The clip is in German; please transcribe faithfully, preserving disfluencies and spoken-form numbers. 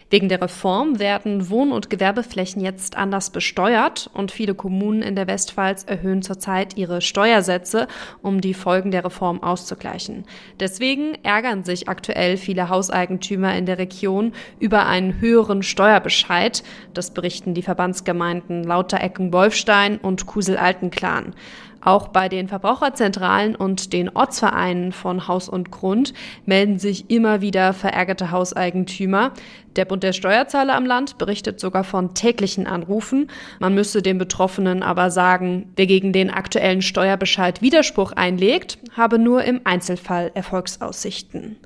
Wegen der Reform werden Wohn- und Gewerbeflächen jetzt anders besteuert und viele Kommunen in der Westpfalz erhöhen zurzeit ihre Steuersätze, um die Folgen der Reform auszugleichen. Deswegen ärgern sich aktuell viele Hauseigentümer in der Region über einen höheren Steuerbescheid. Das berichten die Verbandsgemeinden Lauterecken-Wolfstein und Kusel-Altenklan. Auch bei den Verbraucherzentralen und den Ortsvereinen von Haus und Grund melden sich immer wieder verärgerte Hauseigentümer. Der Bund der Steuerzahler am Land berichtet sogar von täglichen Anrufen. Man müsse den Betroffenen aber sagen, wer gegen den aktuellen Steuerbescheid Widerspruch einlegt, habe nur im Einzelfall Erfolgsaussichten.